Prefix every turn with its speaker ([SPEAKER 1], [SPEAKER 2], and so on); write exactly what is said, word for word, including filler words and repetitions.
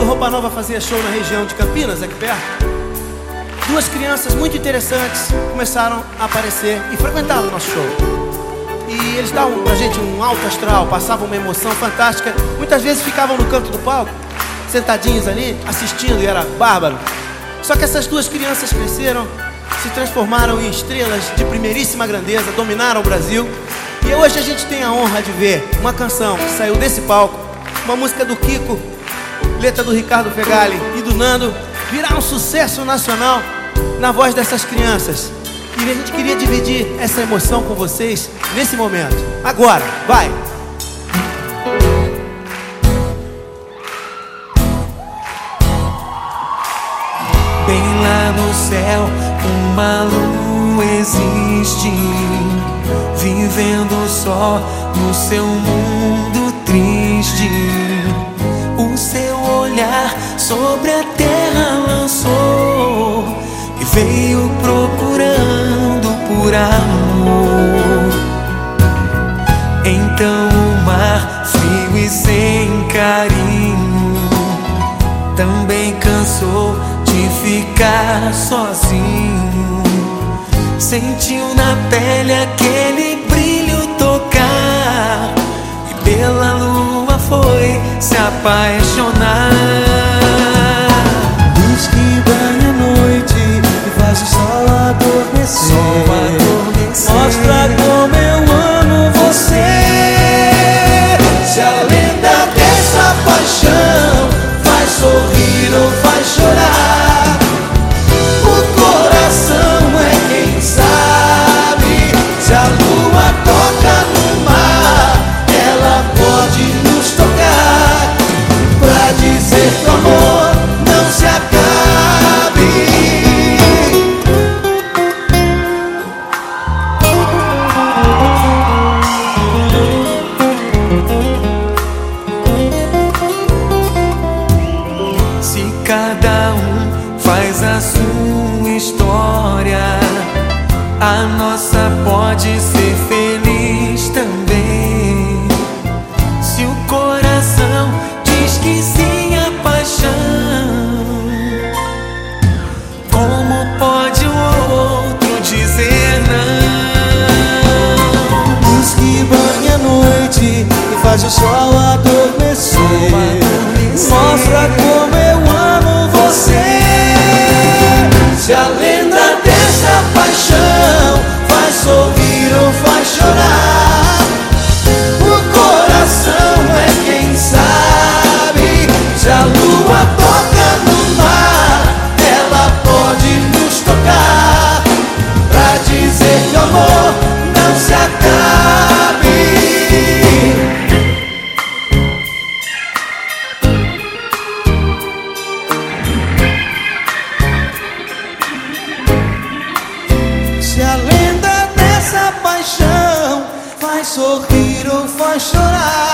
[SPEAKER 1] quando o Roupa Nova fazia show na região de Campinas, aqui perto, duas crianças muito interessantes começaram a aparecer e frequentar o nosso show. E eles davam pra gente um alto astral, passavam uma emoção fantástica. Muitas vezes ficavam no canto do palco, sentadinhos ali, assistindo, e era bárbaro. Só que essas duas crianças cresceram, se transformaram em estrelas de primeiríssima grandeza, dominaram o Brasil. E hoje a gente tem a honra de ver uma canção que saiu desse palco, uma música do Kiko, letra do Ricardo Fegali e do Nando, virar um sucesso nacional na voz dessas crianças. E a gente queria dividir essa emoção com vocês nesse momento. Agora, vai!
[SPEAKER 2] Bem lá no céu, uma lua existe, vivendo só no seu mundo triste. O seu olhar sobre a terra lançou e veio procurando por amor. Então o mar frio e sem carinho também cansou de ficar sozinho. Sentiu na pele aquele brilho tocar e pela lua foi se apaixonar.
[SPEAKER 3] Luz que banha a noite e faz o sol adormecer,
[SPEAKER 2] Sol adormecer.
[SPEAKER 3] Mostra como eu amo você. Se a lenda dessa paixão faz sorrir ou faz chorar, o coração é quem sabe. Se a lua toca no mar, ela pode nos tocar pra dizer que o amor não se acabe.
[SPEAKER 2] Se cada um faz a sua história, a nossa pode ser feliz também. Se o coração diz que sim à paixão, como pode o outro dizer não?
[SPEAKER 3] Luz que banha a noite e faz o sol adormecer, mostra como eu amo você. Se a lenda dessa paixão faz sorrir ou faz chorar, o coração é quem sabe. Se a lua toca no mar, ela pode nos tocar pra dizer que o amor não se acabe. Se a lenda dessa paixão faz sorrir ou faz chorar,